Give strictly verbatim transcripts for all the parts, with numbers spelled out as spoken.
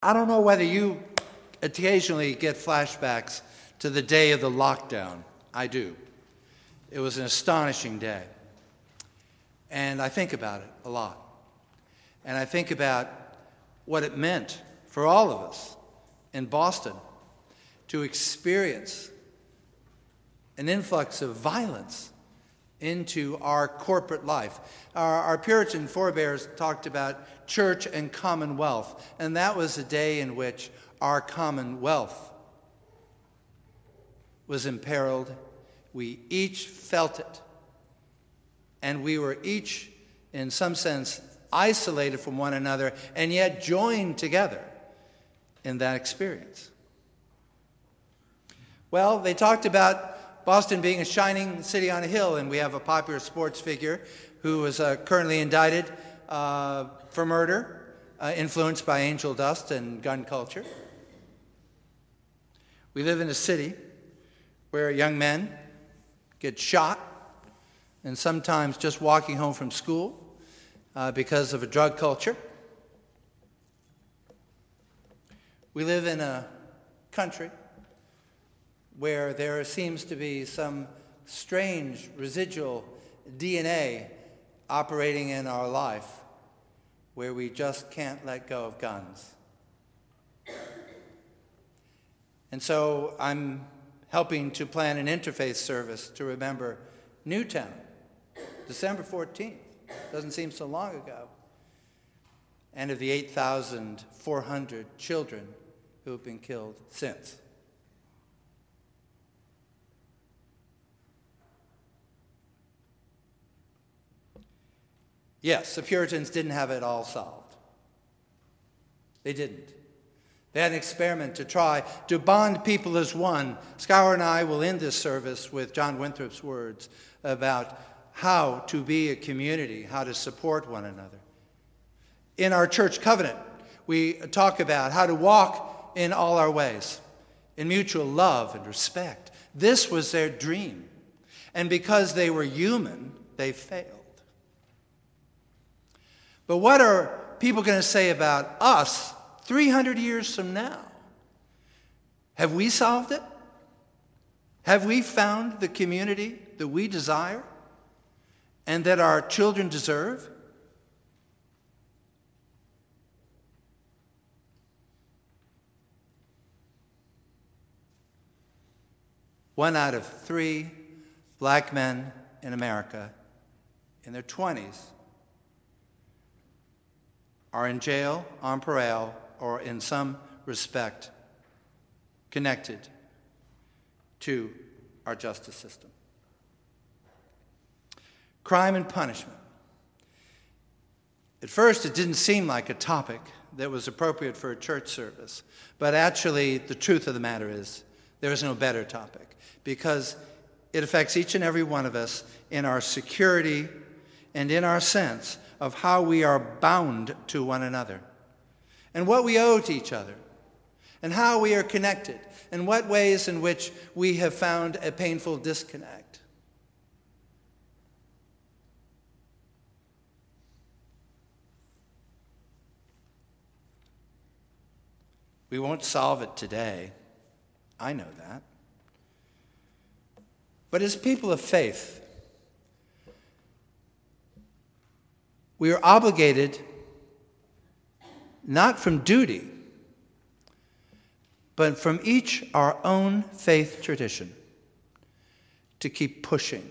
I don't know whether you occasionally get flashbacks to the day of the lockdown. I do. It was an astonishing day. And I think about it a lot. And I think about what it meant for all of us in Boston to experience an influx of violence into our corporate life. Our, our Puritan forebears talked about church and commonwealth, and that was a day in which our commonwealth was imperiled. We each felt it, and we were each, in some sense, isolated from one another, and yet joined together in that experience. Well, they talked about Boston being a shining city on a hill, and we have a popular sports figure who is uh, currently indicted uh, for murder, uh, influenced by angel dust and gun culture. We live in a city where young men get shot, and sometimes just walking home from school uh, because of a drug culture. We live in a country where there seems to be some strange residual D N A operating in our life where we just can't let go of guns. And so I'm helping to plan an interfaith service to remember Newtown, December fourteenth. Doesn't seem so long ago. And of the eight thousand four hundred children who have been killed since. Yes, the Puritans didn't have it all solved. They didn't. They had an experiment to try to bond people as one. Scour and I will end this service with John Winthrop's words about how to be a community, how to support one another. In our church covenant, we talk about how to walk in all our ways, in mutual love and respect. This was their dream. And because they were human, they failed. But what are people going to say about us three hundred years from now? Have we solved it? Have we found the community that we desire and that our children deserve? One out of three black men in America in their twenties are in jail, on parole, or in some respect connected to our justice system. Crime and punishment. At first, it didn't seem like a topic that was appropriate for a church service, but actually, the truth of the matter is, there is no better topic, because it affects each and every one of us in our security and in our sense of how we are bound to one another, and what we owe to each other, and how we are connected, and what ways in which we have found a painful disconnect. We won't solve it today. I know that. But as people of faith, we are obligated, not from duty, but from each our own faith tradition, to keep pushing.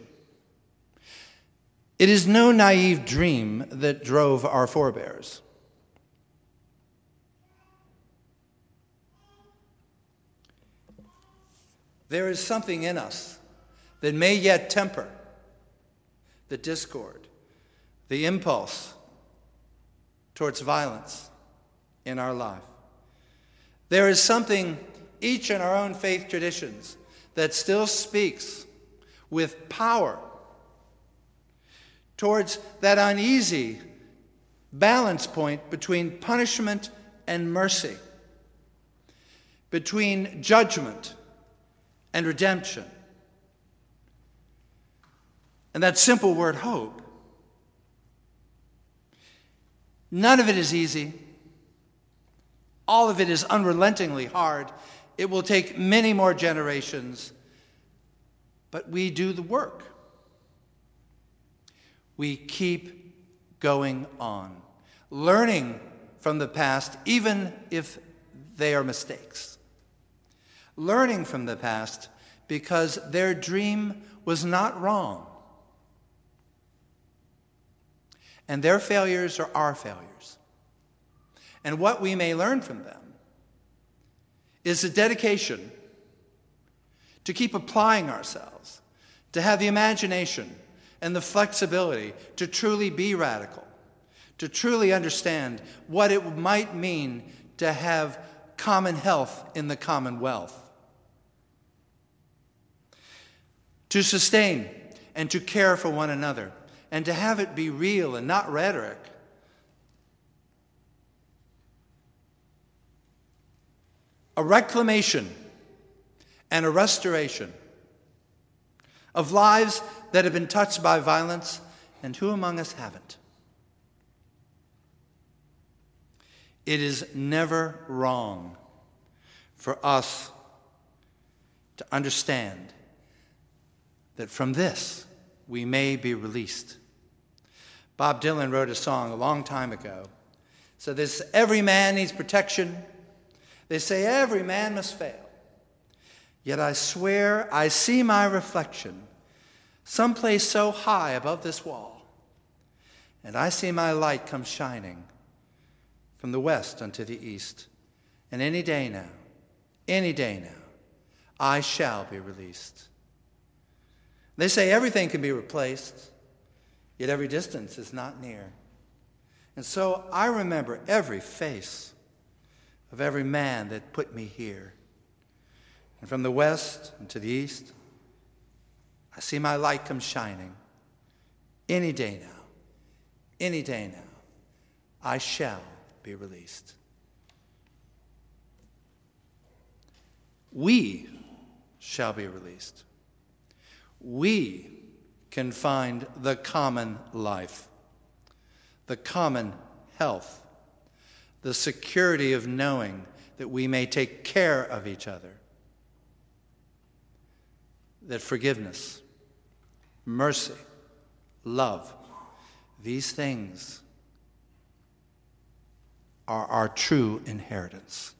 It is no naive dream that drove our forebears. There is something in us that may yet temper the discord, the impulse towards violence in our life. There is something, each in our own faith traditions, that still speaks with power towards that uneasy balance point between punishment and mercy, between judgment and redemption. And that simple word, hope. None of it is easy. All of it is unrelentingly hard. It will take many more generations, but we do the work. We keep going on, learning from the past, even if they are mistakes. Learning from the past because their dream was not wrong. And their failures are our failures. And what we may learn from them is a dedication to keep applying ourselves, to have the imagination and the flexibility to truly be radical, to truly understand what it might mean to have common health in the commonwealth, to sustain and to care for one another, and to have it be real and not rhetoric. A reclamation and a restoration of lives that have been touched by violence, and who among us haven't? It is never wrong for us to understand that from this we may be released. Bob Dylan wrote a song a long time ago. So this, every man needs protection. They say every man must fail. Yet I swear I see my reflection someplace so high above this wall, and I see my light come shining from the west unto the east. And any day now, any day now, I shall be released. They say everything can be replaced, yet every distance is not near. And so I remember every face of every man that put me here. And from the west and to the east, I see my light come shining. Any day now, any day now, I shall be released. We shall be released. We can find the common life, the common health, the security of knowing that we may take care of each other, that forgiveness, mercy, love, these things are our true inheritance.